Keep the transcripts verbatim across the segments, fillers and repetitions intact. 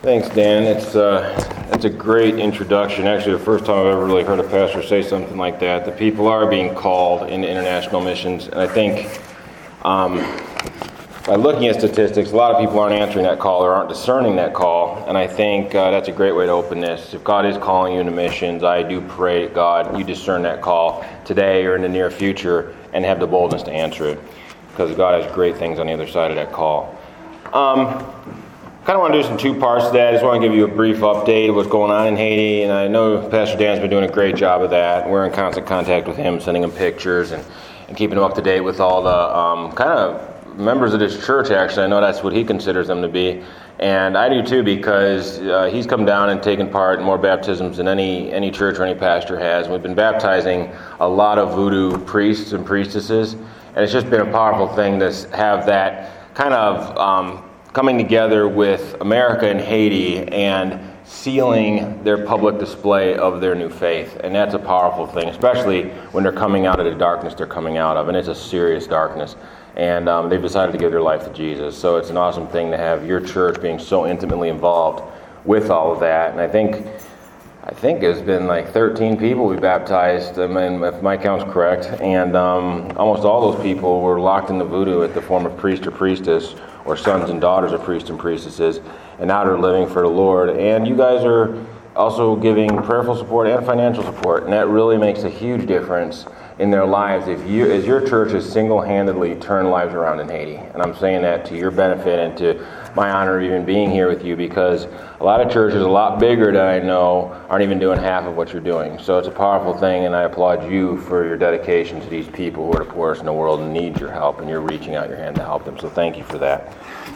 Thanks, Dan. It's uh, that's a great introduction. Actually, the first time I've ever really heard a pastor say something like that. The people are being called into international missions, and I think um, by looking at statistics, a lot of people aren't answering that call or aren't discerning that call, and I think uh, that's a great way to open this. If God is calling you into missions, I do pray, God, you discern that call today or in the near future and have the boldness to answer it, because God has great things on the other side of that call. Um, kind of want to do some two parts to that. I just want to give you a brief update of what's going on in Haiti, and I know Pastor Dan's been doing a great job of that. We're in constant contact with him, sending him pictures and, and keeping him up to date with all the um, kind of members of this church, actually. I know that's what he considers them to be, and I do too, because uh, he's come down and taken part in more baptisms than any, any church or any pastor has. We've been baptizing a lot of voodoo priests and priestesses, and it's just been a powerful thing to have that kind of um, coming together with America and Haiti and sealing their public display of their new faith. And that's a powerful thing, especially when they're coming out of the darkness they're coming out of. And it's a serious darkness. And um, they've decided to give their life to Jesus. So it's an awesome thing to have your church being so intimately involved with all of that. And I think I think it's been like thirteen people we baptized, I mean, if my count's correct. And um, almost all those people were locked into voodoo at the form of priest or priestess, or sons and daughters of priests and priestesses, and now they're living for the Lord. And you guys are also giving prayerful support and financial support, and that really makes a huge difference in their lives if you, as your church has single-handedly turned lives around in Haiti. And I'm saying that to your benefit and to my honor of even being here with you, because a lot of churches, a lot bigger than I know, aren't even doing half of what you're doing. So it's a powerful thing, and I applaud you for your dedication to these people who are the poorest in the world and need your help, and you're reaching out your hand to help them. So thank you for that.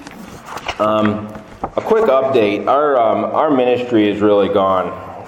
Um, a quick update. Our um, our ministry is really gone.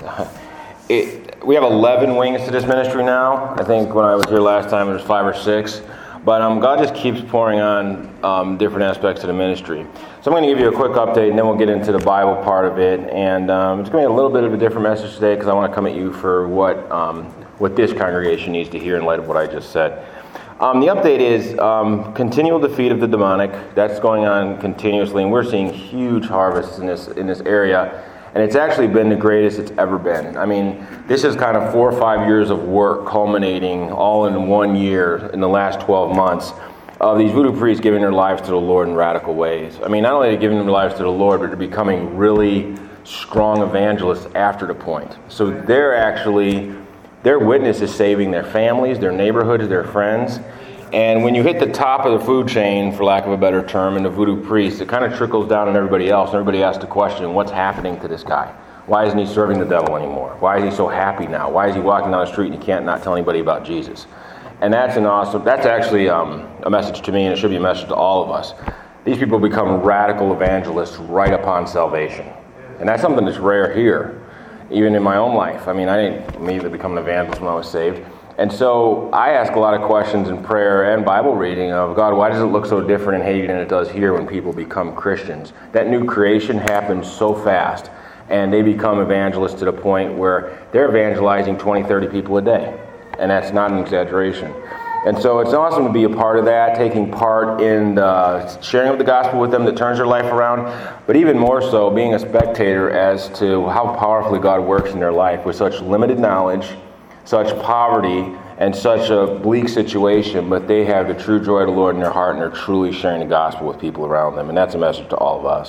It, we have eleven wings to this ministry now. I think when I was here last time, it was five or six. But um, God just keeps pouring on um, different aspects of the ministry. So I'm going to give you a quick update, and then we'll get into the Bible part of it. And um, it's going to be a little bit of a different message today, because I want to come at you for what um, what this congregation needs to hear in light of what I just said. Um, the update is um, continual defeat of the demonic. That's going on continuously, and we're seeing huge harvests in this in this area. And it's actually been the greatest it's ever been. I mean, this is kind of four or five years of work culminating all in one year in the last twelve months of these voodoo priests giving their lives to the Lord in radical ways. I mean, not only are they giving their lives to the Lord, but they're becoming really strong evangelists after the point. So they're actually, their witness is saving their families, their neighborhoods, their friends. And when you hit the top of the food chain, for lack of a better term, in the voodoo priest, it kind of trickles down on everybody else. And everybody asks the question, what's happening to this guy? Why isn't he serving the devil anymore? Why is he so happy now? Why is he walking down the street and he can't not tell anybody about Jesus? And that's an awesome, that's actually um, a message to me, and it should be a message to all of us. These people become radical evangelists right upon salvation. And that's something that's rare here, even in my own life. I mean, I didn't immediately become an evangelist when I was saved. And so I ask a lot of questions in prayer and Bible reading of, God, why does it look so different in Haiti than it does here when people become Christians? That new creation happens so fast, and they become evangelists to the point where they're evangelizing twenty, thirty people a day. And that's not an exaggeration. And so it's awesome to be a part of that, taking part in the sharing of the gospel with them that turns their life around, but even more so being a spectator as to how powerfully God works in their life with such limited knowledge, such poverty, and such a bleak situation, but they have the true joy of the Lord in their heart, and they're truly sharing the gospel with people around them. And that's a message to all of us.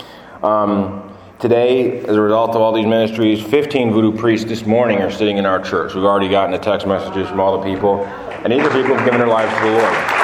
Um, today, as a result of all these ministries, fifteen voodoo priests this morning are sitting in our church. We've already gotten the text messages from all the people, and these are people who have given their lives to the Lord.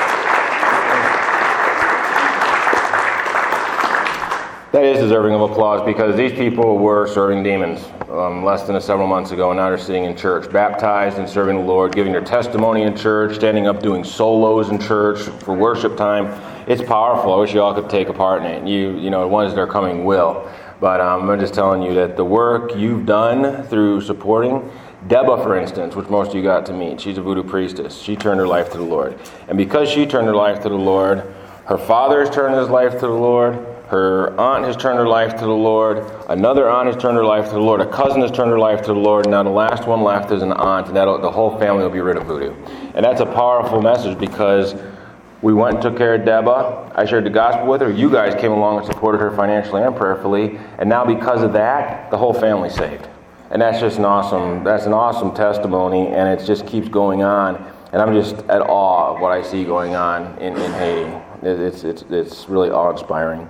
That is deserving of applause, because these people were serving demons um, less than a several months ago, and now they're sitting in church, baptized and serving the Lord, giving their testimony in church, standing up doing solos in church for worship time. It's powerful. I wish you all could take a part in it. You, you know, the ones that are coming will. But um, I'm just telling you that the work you've done through supporting Deba, for instance, which most of you got to meet, she's a voodoo priestess. She turned her life to the Lord. And because she turned her life to the Lord, her father has turned his life to the Lord. Her aunt has turned her life to the Lord. Another aunt has turned her life to the Lord. A cousin has turned her life to the Lord. And now the last one left is an aunt, and that'll, the whole family will be rid of voodoo. And that's a powerful message, because we went and took care of Deba. I shared the gospel with her. You guys came along and supported her financially and prayerfully. And now because of that, the whole family's saved. And that's just an awesome, that's an awesome testimony, and it just keeps going on. And I'm just at awe of what I see going on in, in Haiti. It's, it's, it's really awe-inspiring.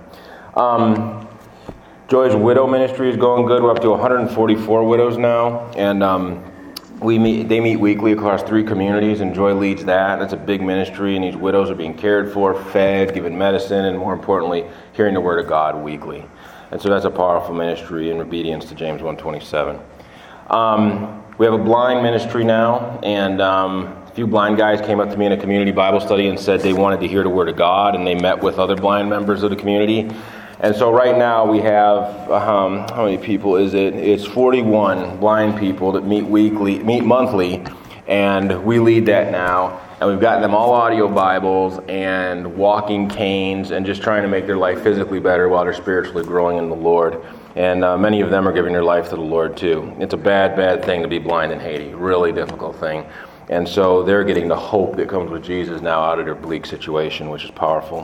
Um, Joy's widow ministry is going good. We're up to one hundred forty-four widows now. And um, we meet, they meet weekly across three communities, and Joy leads that. That's a big ministry, and these widows are being cared for, fed, given medicine, and more importantly, hearing the Word of God weekly. And so that's a powerful ministry in obedience to James one twenty-seven. Um, we have a blind ministry now, and um, a few blind guys came up to me in a community Bible study and said they wanted to hear the Word of God, and they met with other blind members of the community. And so right now we have, um, how many people is it? It's forty-one blind people that meet weekly, meet monthly, and we lead that now. And we've gotten them all audio Bibles and walking canes and just trying to make their life physically better while they're spiritually growing in the Lord. And uh, many of them are giving their life to the Lord too. It's a bad, bad thing to be blind in Haiti. Really difficult thing. And so they're getting the hope that comes with Jesus now out of their bleak situation, which is powerful.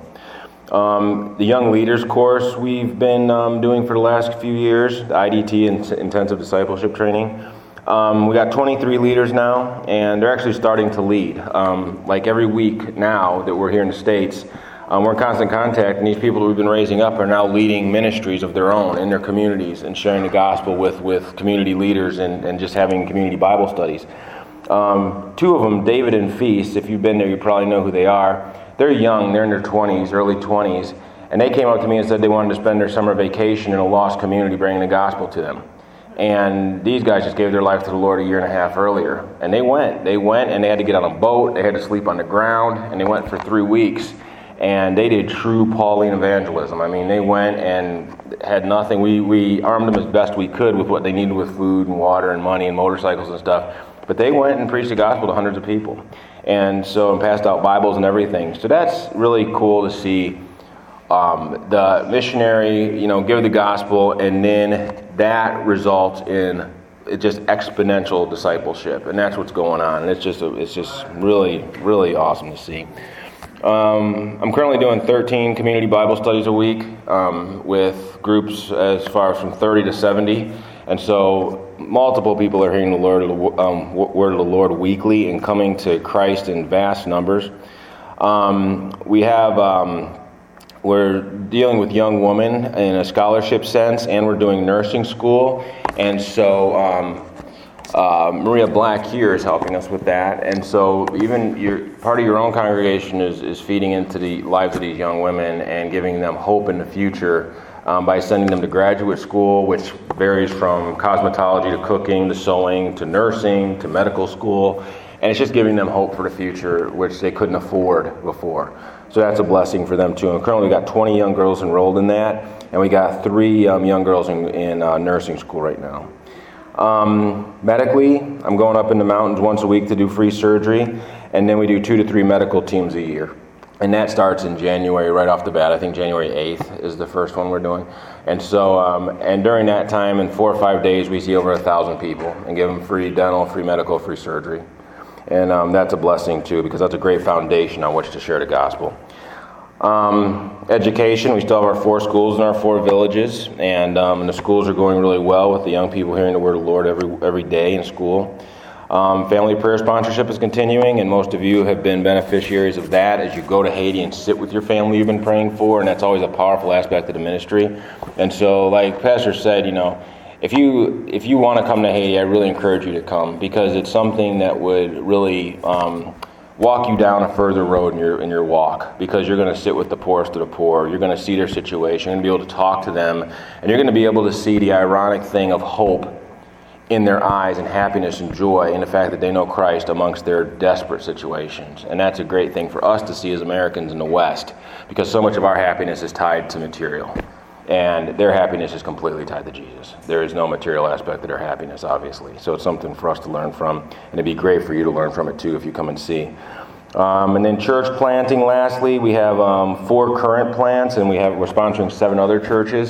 Um, the Young Leaders course we've been um, doing for the last few years, the I D T, Intensive Discipleship Training. Um, we got twenty-three leaders now, and they're actually starting to lead. Um, like every week now that we're here in the States, um, we're in constant contact, and these people that we've been raising up are now leading ministries of their own in their communities and sharing the gospel with, with community leaders and, and just having community Bible studies. Um, two of them, David and Feast, if you've been there, you probably know who they are. They're young, they're in their twenties, early twenties, and they came up to me and said they wanted to spend their summer vacation in a lost community bringing the gospel to them. And these guys just gave their life to the Lord a year and a half earlier. And they went. They went and they had to get on a boat, they had to sleep on the ground, and they went for three weeks. And they did true Pauline evangelism. I mean, they went and had nothing. We, we armed them as best we could with what they needed with food and water and money and motorcycles and stuff. But they went and preached the gospel to hundreds of people. And so, and passed out Bibles and everything. So that's really cool to see um, the missionary, you know, give the gospel, and then that results in just exponential discipleship. And that's what's going on. And it's just, a, it's just really, really awesome to see. Um, I'm currently doing thirteen community Bible studies a week um, with groups as far as from thirty to seventy. And so multiple people are hearing the Lord, um, word of the Lord weekly and coming to Christ in vast numbers. Um, we have, um, we're dealing with young women in a scholarship sense, and we're doing nursing school. And so um, uh, Maria Black here is helping us with that. And so even your part of your own congregation is, is feeding into the lives of these young women and giving them hope in the future. Um, by sending them to graduate school, which varies from cosmetology to cooking to sewing to nursing to medical school. And it's just giving them hope for the future, which they couldn't afford before. So that's a blessing for them too. And currently we've got twenty young girls enrolled in that. And we got three um, young girls in, in uh, nursing school right now. Um, medically, I'm going up in the mountains once a week to do free surgery. And then we do two to three medical teams a year. And that starts in January right off the bat. I think January eighth is the first one we're doing. And so, um, and during that time, in four or five days, we see over a thousand people and give them free dental, free medical, free surgery. And um, that's a blessing too, because that's a great foundation on which to share the gospel. Um, education, we still have our four schools in our four villages. And, um, and the schools are going really well with the young people hearing the word of the Lord every, every day in school. Um, family prayer sponsorship is continuing, and most of you have been beneficiaries of that as you go to Haiti and sit with your family you've been praying for, and that's always a powerful aspect of the ministry. And so, like Pastor said, you know, if you if you want to come to Haiti, I really encourage you to come, because it's something that would really um, walk you down a further road in your in your walk, because you're going to sit with the poorest of the poor. You're going to see their situation and be able to talk to them, and you're going to be able to see the ironic thing of hope in their eyes and happiness and joy in the fact that they know Christ amongst their desperate situations. And that's a great thing for us to see as Americans in the West, because so much of our happiness is tied to material. And their happiness is completely tied to Jesus. There is no material aspect to their happiness, obviously. So it's something for us to learn from, and it'd be great for you to learn from it too if you come and see. Um, and then church planting, lastly, we have um, four current plants, and we have we're sponsoring seven other churches.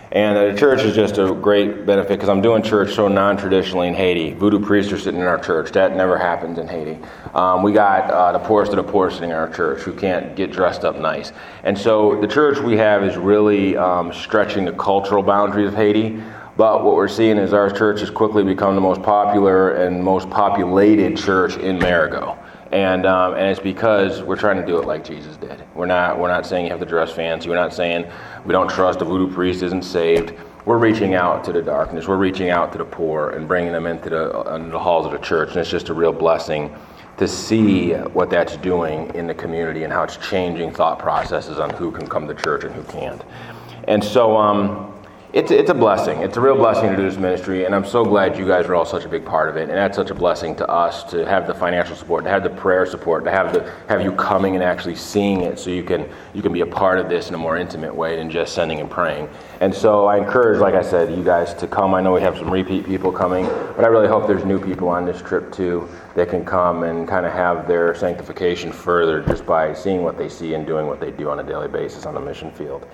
And the church is just a great benefit because I'm doing church so non-traditionally in Haiti. Voodoo priests are sitting in our church. That never happens in Haiti. Um, we got uh, the poorest of the poor sitting in our church who can't get dressed up nice. And so the church we have is really um, stretching the cultural boundaries of Haiti. But what we're seeing is our church has quickly become the most popular and most populated church in Marigot. And um, and it's because we're trying to do it like Jesus did. We're not we're not saying you have to dress fancy. We're not saying we don't trust a voodoo priest isn't saved. We're reaching out to the darkness. We're reaching out to the poor and bringing them into the, into the halls of the church. And it's just a real blessing to see what that's doing in the community and how it's changing thought processes on who can come to church and who can't. And so um, it's it's a blessing. It's a real blessing to do this ministry, and I'm so glad you guys are all such a big part of it. And that's such a blessing to us to have the financial support, to have the prayer support, to have the have you coming and actually seeing it, so you can you can be a part of this in a more intimate way than just sending and praying. And so I encourage, like I said, you guys to come. I know we have some repeat people coming, but I really hope there's new people on this trip too that can come and kind of have their sanctification further just by seeing what they see and doing what they do on a daily basis on the mission field.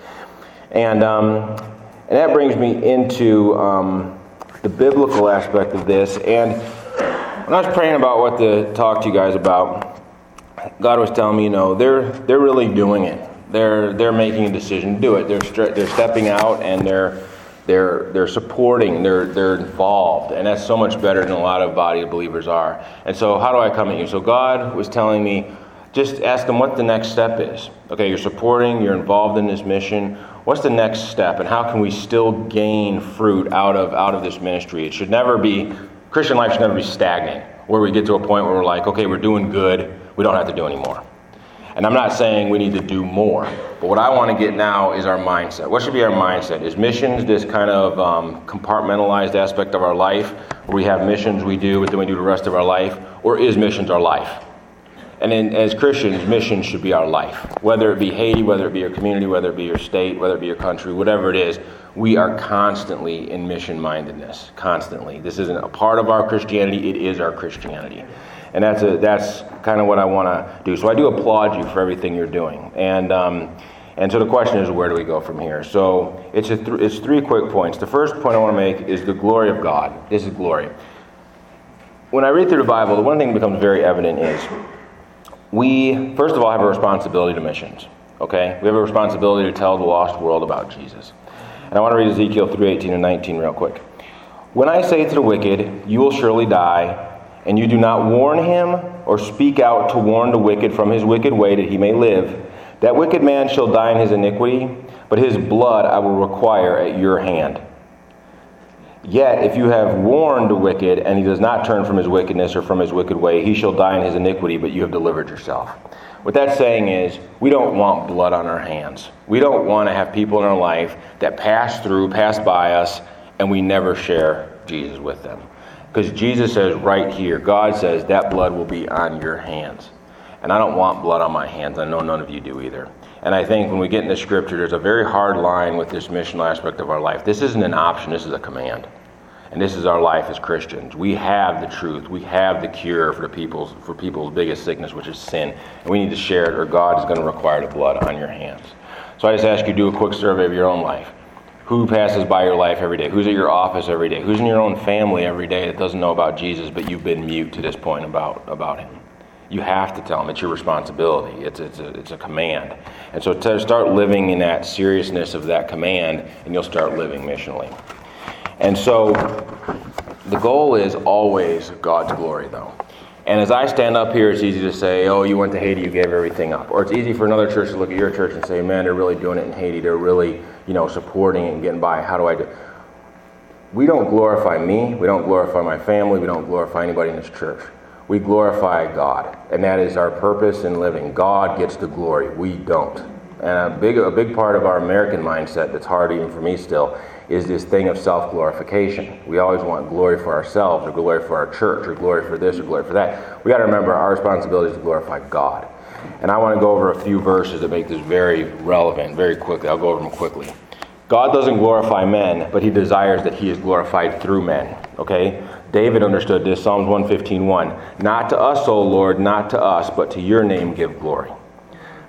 And um, And that brings me into um, the biblical aspect of this. And when I was praying about what to talk to you guys about, God was telling me, you know, they're they're really doing it. They're they're making a decision to do it. They're stre- they're stepping out and they're they're they're supporting. They're they're involved, and that's so much better than a lot of body of believers are. And so, how do I come at you? So God was telling me, just ask them what the next step is. Okay, you're supporting. You're involved in this mission. What's the next step, and how can we still gain fruit out of out of this ministry? It should never be, Christian life should never be stagnant, where we get to a point where we're like, okay, we're doing good, we don't have to do any more. And I'm not saying we need to do more, but what I want to get now is our mindset. What should be our mindset? Is missions this kind of um, compartmentalized aspect of our life, where we have missions we do, but then we do the rest of our life, or is missions our life? And then, as Christians, mission should be our life. Whether it be Haiti, whether it be your community, whether it be your state, whether it be your country, whatever it is, we are constantly in mission-mindedness, constantly. This isn't a part of our Christianity, it is our Christianity. And that's a, that's kind of what I want to do. So I do applaud you for everything you're doing. And um, and so the question is, where do we go from here? So it's, a th- it's three quick points. The first point I want to make is the glory of God. This is glory. When I read through the Bible, the one thing that becomes very evident is, we, first of all, have a responsibility to missions, okay? We have a responsibility to tell the lost world about Jesus. And I want to read Ezekiel three eighteen and nineteen real quick. When I say to the wicked, you will surely die, and you do not warn him or speak out to warn the wicked from his wicked way that he may live, that wicked man shall die in his iniquity, but his blood I will require at your hand. Yet, if you have warned the wicked, and he does not turn from his wickedness or from his wicked way, he shall die in his iniquity, but you have delivered yourself. What that's saying is, we don't want blood on our hands. We don't want to have people in our life that pass through, pass by us, and we never share Jesus with them. Because Jesus says right here, God says that blood will be on your hands. And I don't want blood on my hands. I know none of you do either. And I think when we get into Scripture, there's a very hard line with this missional aspect of our life. This isn't an option, this is a command. And this is our life as Christians. We have the truth. We have the cure for the people's for people's biggest sickness, which is sin. And we need to share it, or God is going to require the blood on your hands. So I just ask you to do a quick survey of your own life. Who passes by your life every day? Who's at your office every day? Who's in your own family every day that doesn't know about Jesus, but you've been mute to this point about, about him? You have to tell them. It's your responsibility. It's it's a, it's a command. And so to start living in that seriousness of that command, and you'll start living missionally. And so the goal is always God's glory, though. And as I stand up here, it's easy to say, oh, you went to Haiti, you gave everything up. Or it's easy for another church to look at your church and say, man, they're really doing it in Haiti. They're really, you know, supporting and getting by. How do I do? We don't glorify me. We don't glorify my family. We don't glorify anybody in this church. We glorify God, and that is our purpose in living. God gets the glory. We don't. And a big, a big part of our American mindset that's hard even for me still is this thing of self-glorification. We always want glory for ourselves, or glory for our church, or glory for this, or glory for that. We got to remember our responsibility is to glorify God. And I want to go over a few verses that make this very relevant, very quickly. I'll go over them quickly. God doesn't glorify men, but he desires that he is glorified through men. Okay? David understood this, Psalms one fifteen one. Not to us, O Lord, not to us, but to your name give glory.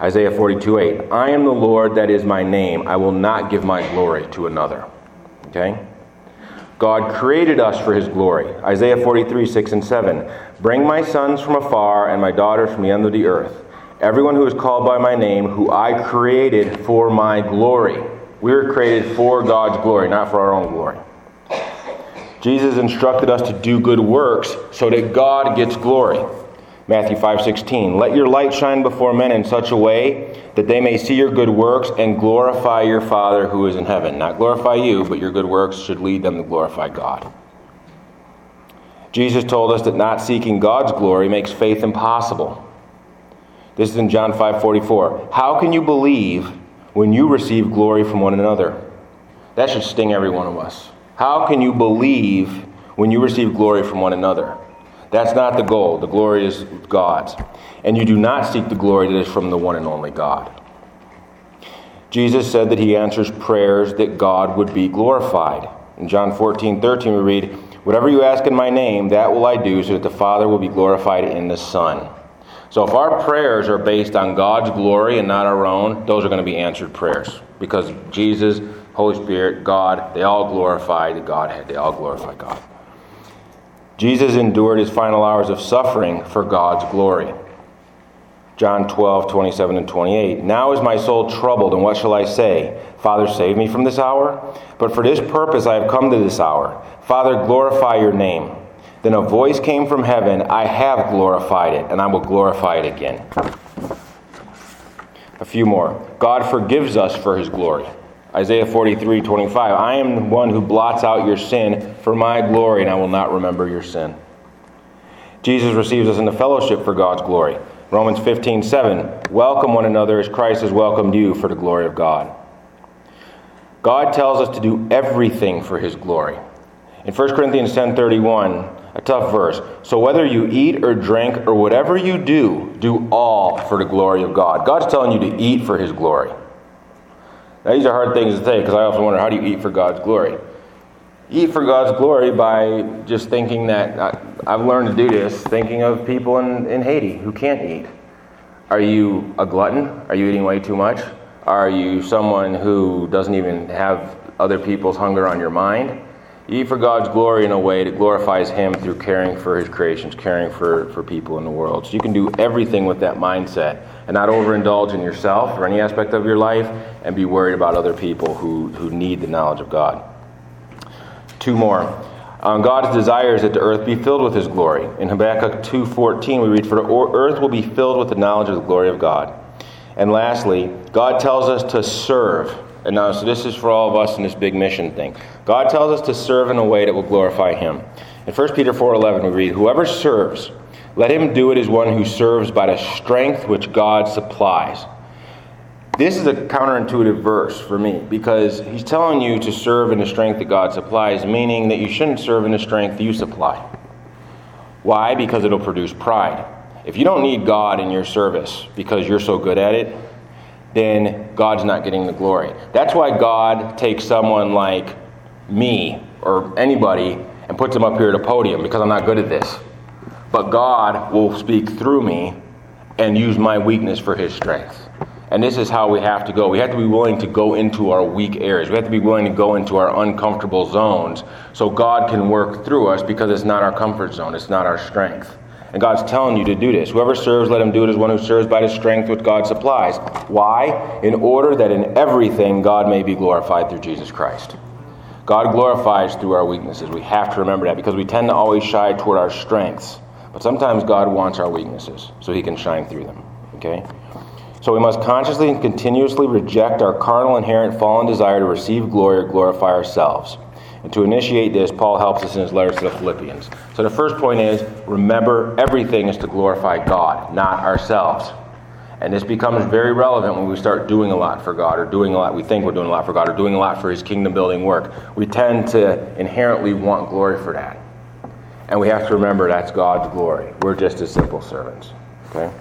Isaiah forty-two eight, I am the Lord, that is my name. I will not give my glory to another. Okay? God created us for his glory. Isaiah forty-three six and seven, bring my sons from afar and my daughters from the end of the earth. Everyone who is called by my name, who I created for my glory. We were created for God's glory, not for our own glory. Jesus instructed us to do good works so that God gets glory. Matthew five sixteen, let your light shine before men in such a way that they may see your good works and glorify your Father who is in heaven. Not glorify you, but your good works should lead them to glorify God. Jesus told us that not seeking God's glory makes faith impossible. This is in John five forty-four. How can you believe when you receive glory from one another? That should sting every one of us. How can you believe when you receive glory from one another? That's not the goal. The glory is God's. And you do not seek the glory that is from the one and only God. Jesus said that he answers prayers that God would be glorified. In John fourteen thirteen we read, whatever you ask in my name, that will I do, so that the Father will be glorified in the Son. So if our prayers are based on God's glory and not our own, those are going to be answered prayers. Because Jesus, Holy Spirit, God, they all glorify the Godhead. They all glorify God. Jesus endured his final hours of suffering for God's glory. John twelve twenty-seven and twenty-eight. Now is my soul troubled, and what shall I say? Father, save me from this hour? But for this purpose I have come to this hour. Father, glorify your name. Then a voice came from heaven, I have glorified it, and I will glorify it again. A few more. God forgives us for his glory. Isaiah forty-three twenty-five, I am the one who blots out your sin for my glory, and I will not remember your sin. Jesus receives us into fellowship for God's glory. Romans fifteen seven, welcome one another as Christ has welcomed you for the glory of God. God tells us to do everything for his glory. In First Corinthians ten thirty-one, a tough verse, so whether you eat or drink or whatever you do, do all for the glory of God. God's telling you to eat for his glory. Now, these are hard things to say because I often wonder, how do you eat for God's glory? Eat for God's glory by just thinking that, I, I've learned to do this, thinking of people in, in Haiti who can't eat. Are you a glutton? Are you eating way too much? Are you someone who doesn't even have other people's hunger on your mind? Eat for God's glory in a way that glorifies him through caring for his creations, caring for, for people in the world. So you can do everything with that mindset and not overindulge in yourself or any aspect of your life and be worried about other people who, who need the knowledge of God. Two more. Um, God's desire is that the earth be filled with his glory. In Habakkuk two fourteen we read, for the earth will be filled with the knowledge of the glory of God. And lastly, God tells us to serve. And now, so this is for all of us in this big mission thing. God tells us to serve in a way that will glorify him. In First Peter four eleven we read, whoever serves, let him do it as one who serves by the strength which God supplies. This is a counterintuitive verse for me because he's telling you to serve in the strength that God supplies, meaning that you shouldn't serve in the strength you supply. Why? Because it'll produce pride. If you don't need God in your service because you're so good at it, then God's not getting the glory. That's why God takes someone like me or anybody and puts them up here at a podium, because I'm not good at this. But God will speak through me and use my weakness for his strength. And this is how we have to go. We have to be willing to go into our weak areas. We have to be willing to go into our uncomfortable zones so God can work through us, because it's not our comfort zone. It's not our strength. And God's telling you to do this. Whoever serves, let him do it as one who serves by the strength which God supplies. Why? In order that in everything God may be glorified through Jesus Christ. God glorifies through our weaknesses. We have to remember that, because we tend to always shy toward our strengths. But sometimes God wants our weaknesses so he can shine through them. Okay? So we must consciously and continuously reject our carnal, inherent, fallen desire to receive glory or glorify ourselves. And to initiate this, Paul helps us in his letters to the Philippians. So the first point is, remember, everything is to glorify God, not ourselves. And this becomes very relevant when we start doing a lot for God, or doing a lot, we think we're doing a lot for God, or doing a lot for his kingdom building work. We tend to inherently want glory for that. And we have to remember that's God's glory. We're just his simple servants. Okay?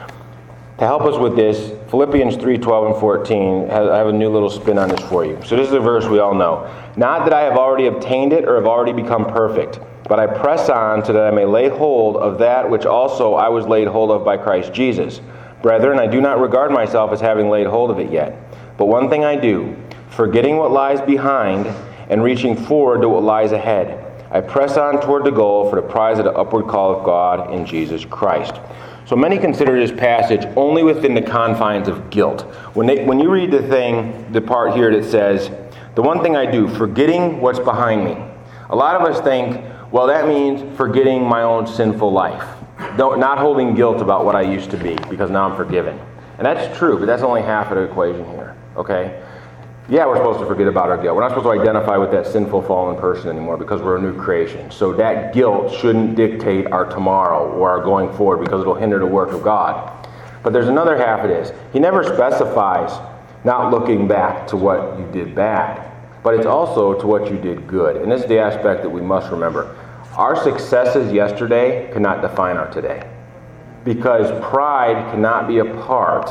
To help us with this, Philippians three twelve and fourteen, I have a new little spin on this for you. So this is a verse we all know. Not that I have already obtained it or have already become perfect, but I press on so that I may lay hold of that which also I was laid hold of by Christ Jesus. Brethren, I do not regard myself as having laid hold of it yet. But one thing I do, forgetting what lies behind and reaching forward to what lies ahead, I press on toward the goal for the prize of the upward call of God in Jesus Christ. So many consider this passage only within the confines of guilt. When they, when you read the thing, the part here that says, the one thing I do, forgetting what's behind me. A lot of us think, well, that means forgetting my own sinful life. Don't, not holding guilt about what I used to be, because now I'm forgiven. And that's true, but that's only half of the equation here, okay? Yeah, we're supposed to forget about our guilt. We're not supposed to identify with that sinful fallen person anymore because we're a new creation. So that guilt shouldn't dictate our tomorrow or our going forward because it'll hinder the work of God. But there's another half of this. He never specifies not looking back to what you did bad, but it's also to what you did good. And this is the aspect that we must remember. Our successes yesterday cannot define our today, because pride cannot be a part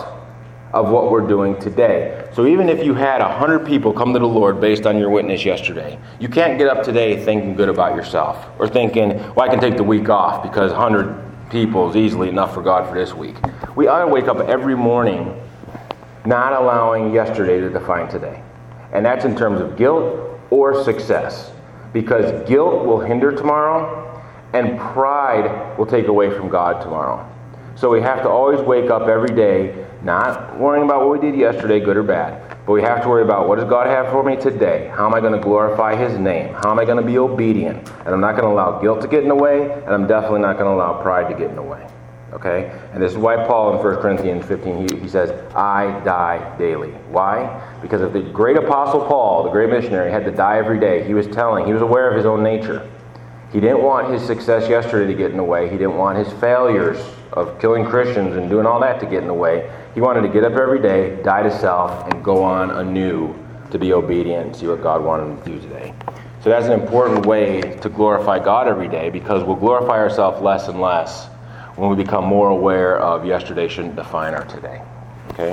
of what we're doing today. So even if you had a hundred people come to the Lord based on your witness yesterday, you can't get up today thinking good about yourself or thinking, well, I can take the week off because a hundred people is easily enough for God for this week. We ought to wake up every morning not allowing yesterday to define today. And that's in terms of guilt or success. Because guilt will hinder tomorrow, and pride will take away from God tomorrow. So we have to always wake up every day, not worrying about what we did yesterday, good or bad, but we have to worry about what does God have for me today? How am I going to glorify His name? How am I going to be obedient? And I'm not going to allow guilt to get in the way, and I'm definitely not going to allow pride to get in the way. Okay? And this is why Paul in First Corinthians fifteen, he, he says, I die daily. Why? Because if the great apostle Paul, the great missionary, had to die every day, he was telling, he was aware of his own nature. He didn't want his success yesterday to get in the way. He didn't want his failures of killing Christians and doing all that to get in the way. He wanted to get up every day, die to self, and go on anew to be obedient and see what God wanted him to do today. So that's an important way to glorify God every day, because we'll glorify ourselves less and less when we become more aware of yesterday shouldn't define our today. Okay?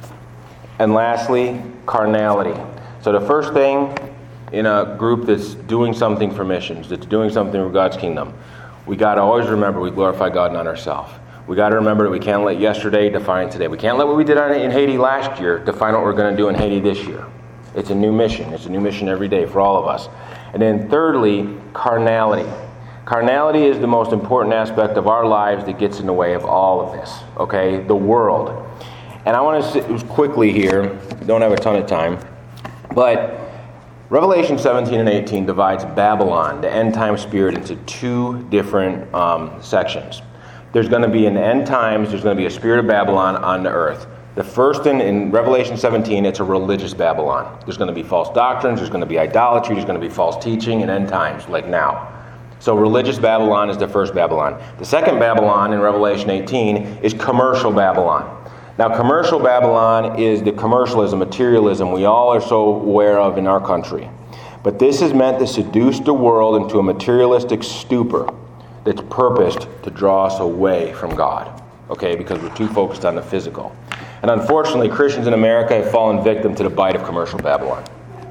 And lastly, carnality. So the first thing in a group that's doing something for missions, that's doing something for God's kingdom, we got to always remember we glorify God, not ourselves. We got to remember that we can't let yesterday define today. We can't let what we did in Haiti last year define what we're going to do in Haiti this year. It's a new mission. It's a new mission every day for all of us. And then thirdly, carnality. Carnality is the most important aspect of our lives that gets in the way of all of this, okay? The world. And I want to sit quickly here, don't have a ton of time, but Revelation seventeen and eighteen divides Babylon, the end-time spirit, into two different um, sections. There's going to be in the end times, there's going to be a spirit of Babylon on the earth. The first in, in Revelation seventeen, it's a religious Babylon. There's going to be false doctrines, there's going to be idolatry, there's going to be false teaching in end times, like now. So religious Babylon is the first Babylon. The second Babylon in Revelation eighteen is commercial Babylon. Now commercial Babylon is the commercialism, materialism we all are so aware of in our country. But this is meant to seduce the world into a materialistic stupor that's purposed to draw us away from God. Okay, because we're too focused on the physical. And unfortunately, Christians in America have fallen victim to the bite of commercial Babylon.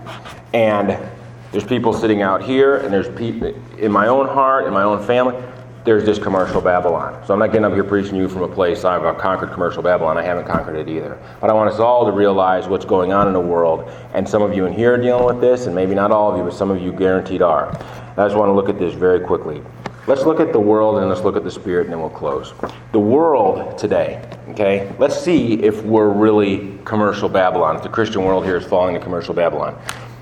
And there's people sitting out here, and there's people in my own heart, in my own family, there's this commercial Babylon. So I'm not getting up here preaching to you from a place I've conquered commercial Babylon. I haven't conquered it either. But I want us all to realize what's going on in the world. And some of you in here are dealing with this, and maybe not all of you, but some of you guaranteed are. I just want to look at this very quickly. Let's look at the world, and let's look at the Spirit, and then we'll close. The world today, okay? Let's see if we're really commercial Babylon, if the Christian world here is falling into commercial Babylon.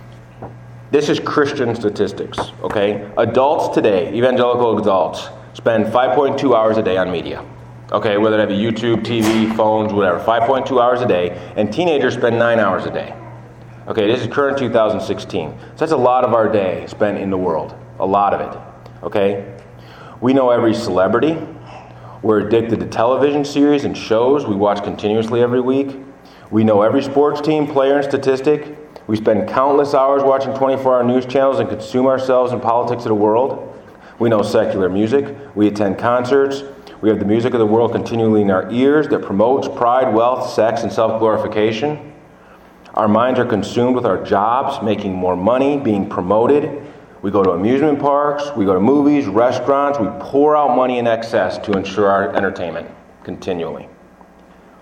This is Christian statistics, okay? Adults today, evangelical adults, spend five point two hours a day on media. Okay, whether that be YouTube, T V, phones, whatever, five point two hours a day, and teenagers spend nine hours a day. Okay, this is current two thousand sixteen. So that's a lot of our day spent in the world, a lot of it, okay? We know every celebrity. We're addicted to television series and shows we watch continuously every week. We know every sports team, player, and statistic. We spend countless hours watching twenty-four hour news channels and consume ourselves in politics of the world. We know secular music. We attend concerts. We have the music of the world continually in our ears that promotes pride, wealth, sex, and self-glorification. Our minds are consumed with our jobs, making more money, being promoted. We go to amusement parks. We go to movies, restaurants. We pour out money in excess to ensure our entertainment continually.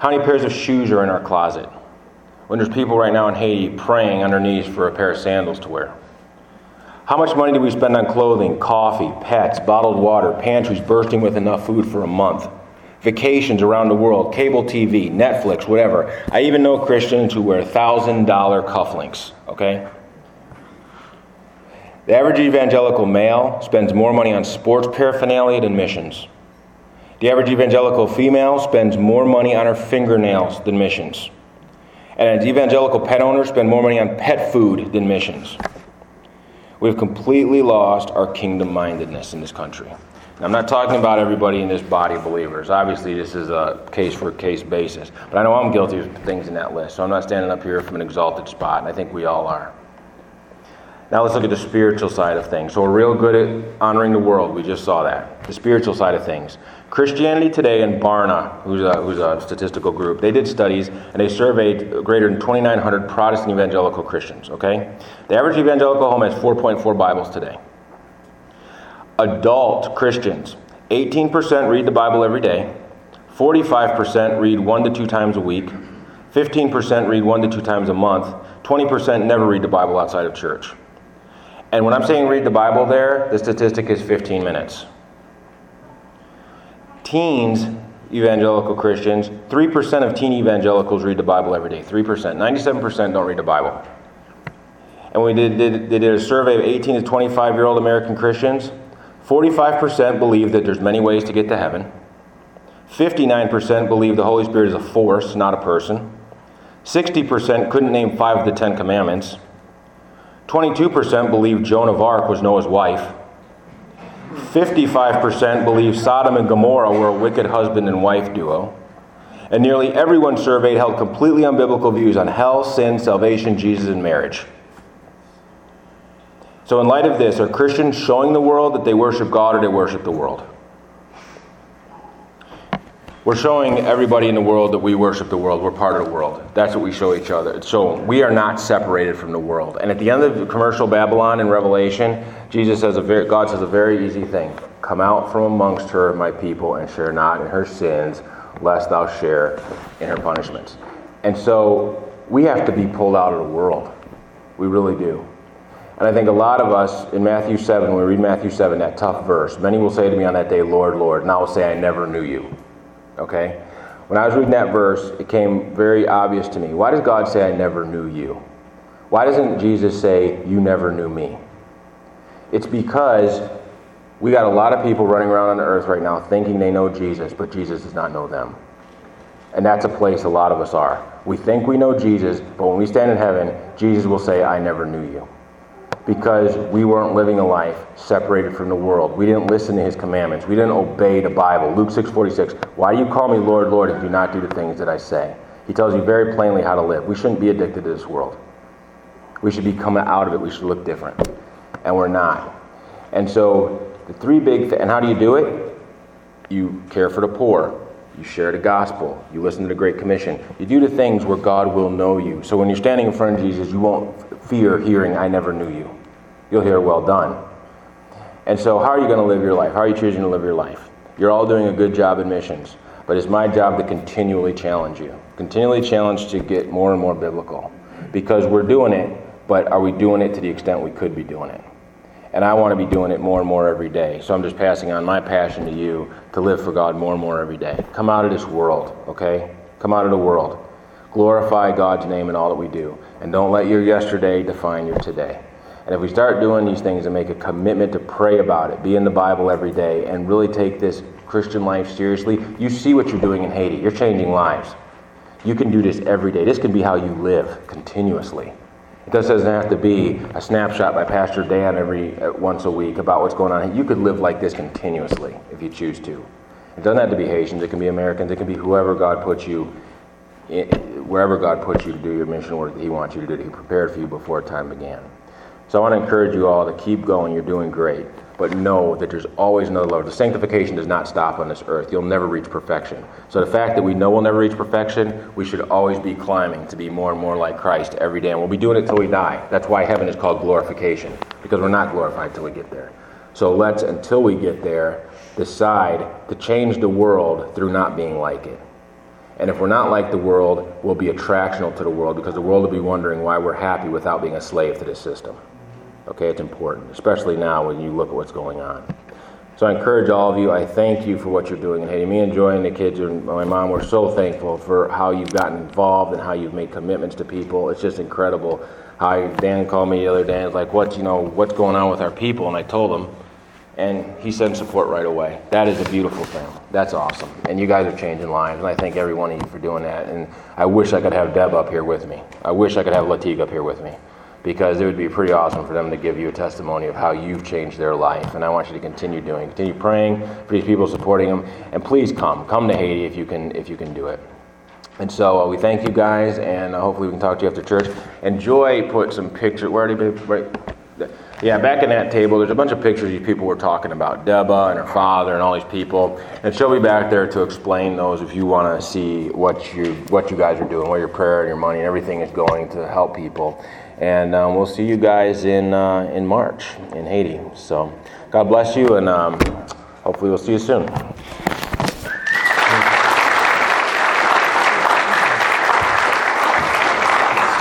How many pairs of shoes are in our closet? When there's people right now in Haiti praying on their knees for a pair of sandals to wear. How much money do we spend on clothing, coffee, pets, bottled water, pantries bursting with enough food for a month? Vacations around the world, cable T V, Netflix, whatever. I even know Christians who wear one thousand dollars cufflinks, okay? The average evangelical male spends more money on sports paraphernalia than missions. The average evangelical female spends more money on her fingernails than missions. And an evangelical pet owner spends more money on pet food than missions. We've completely lost our kingdom-mindedness in this country. Now, I'm not talking about everybody in this body of believers. Obviously, this is a case-for-case basis. But I know I'm guilty of things in that list, so I'm not standing up here from an exalted spot, and I think we all are. Now let's look at the spiritual side of things. So we're real good at honoring the world. We just saw that. The spiritual side of things. Christianity Today and Barna, who's a, who's a statistical group, they did studies and they surveyed greater than twenty-nine hundred Protestant evangelical Christians, okay? The average evangelical home has four point four Bibles today. Adult Christians, eighteen percent read the Bible every day, forty-five percent read one to two times a week, fifteen percent read one to two times a month, twenty percent never read the Bible outside of church. And when I'm saying read the Bible there, the statistic is fifteen minutes. Teens, evangelical Christians, three percent of teen evangelicals read the Bible every day. three percent. ninety-seven percent don't read the Bible. And we did, did, they did a survey of eighteen to twenty-five-year-old American Christians. forty-five percent believe that there's many ways to get to heaven. fifty-nine percent believe the Holy Spirit is a force, not a person. sixty percent couldn't name five of the Ten Commandments. twenty-two percent believe Joan of Arc was Noah's wife. fifty-five percent believe Sodom and Gomorrah were a wicked husband and wife duo. And nearly everyone surveyed held completely unbiblical views on hell, sin, salvation, Jesus, and marriage. So in light of this, are Christians showing the world that they worship God or they worship the world? We're showing everybody in the world that we worship the world. We're part of the world. That's what we show each other. So we are not separated from the world. And at the end of the commercial Babylon in Revelation, Jesus says a very, God says a very easy thing. Come out from amongst her, my people, and share not in her sins, lest thou share in her punishments. And so we have to be pulled out of the world. We really do. And I think a lot of us in Matthew seven, when we read Matthew seven, that tough verse, many will say to me on that day, Lord, Lord, and I will say, I never knew you. Okay? When I was reading that verse, it came very obvious to me. Why does God say, I never knew you? Why doesn't Jesus say, you never knew me? It's because we got a lot of people running around on the earth right now thinking they know Jesus, but Jesus does not know them. And that's a place a lot of us are. We think we know Jesus, but when we stand in heaven, Jesus will say, I never knew you. Because we weren't living a life separated from the world. We didn't listen to his commandments. We didn't obey the Bible. Luke six forty-six, why do you call me Lord, Lord, and do not do the things that I say? He tells you very plainly how to live. We shouldn't be addicted to this world. We should be coming out of it. We should look different. And we're not. And so the three big things, and how do you do it? You care for the poor. You share the gospel. You listen to the Great Commission. You do the things where God will know you. So when you're standing in front of Jesus, you won't fear hearing, I never knew you. You'll hear, well done. And so how are you going to live your life? How are you choosing to live your life? You're all doing a good job in missions. But it's my job to continually challenge you. Continually challenge to get more and more biblical. Because we're doing it, but are we doing it to the extent we could be doing it? And I want to be doing it more and more every day. So I'm just passing on my passion to you to live for God more and more every day. Come out of this world, okay? Come out of the world. Glorify God's name in all that we do. And don't let your yesterday define your today. And if we start doing these things and make a commitment to pray about it, be in the Bible every day, and really take this Christian life seriously, you see what you're doing in Haiti. You're changing lives. You can do this every day. This can be how you live continuously. It doesn't have to be a snapshot by Pastor Dan every uh, once a week about what's going on. You could live like this continuously if you choose to. It doesn't have to be Haitians. It can be Americans. It can be whoever God puts you, in, wherever God puts you to do your mission work that he wants you to do, that he prepared for you before time began. So I want to encourage you all to keep going. You're doing great. But know that there's always another level. The sanctification does not stop on this earth. You'll never reach perfection. So the fact that we know we'll never reach perfection, we should always be climbing to be more and more like Christ every day. And we'll be doing it till we die. That's why heaven is called glorification, because we're not glorified till we get there. So let's, until we get there, decide to change the world through not being like it. And if we're not like the world, we'll be attractional to the world, because the world will be wondering why we're happy without being a slave to this system. Okay, it's important, especially now when you look at what's going on. So I encourage all of you, I thank you for what you're doing in Haiti. Me and Joy and the kids and my mom, we're so thankful for how you've gotten involved and how you've made commitments to people. It's just incredible how Dan called me the other day and was like, what, you know, what's going on with our people? And I told him, and he sent support right away. That is a beautiful thing. That's awesome. And you guys are changing lives, and I thank every one of you for doing that. And I wish I could have Deb up here with me. I wish I could have Latique up here with me, because it would be pretty awesome for them to give you a testimony of how you've changed their life. And I want you to continue doing, continue praying for these people, supporting them, and please come, come to Haiti if you can, if you can do it. And so uh, we thank you guys, and uh, hopefully we can talk to you after church. And Joy put some pictures. Where are they? Right. Yeah, back in that table, there's a bunch of pictures these people were talking about, Deba and her father and all these people. And she'll be back there to explain those if you want to see what you what you guys are doing, where your prayer and your money and everything is going to help people. And um, we'll see you guys in uh, in March in Haiti. So God bless you, and um, hopefully we'll see you soon.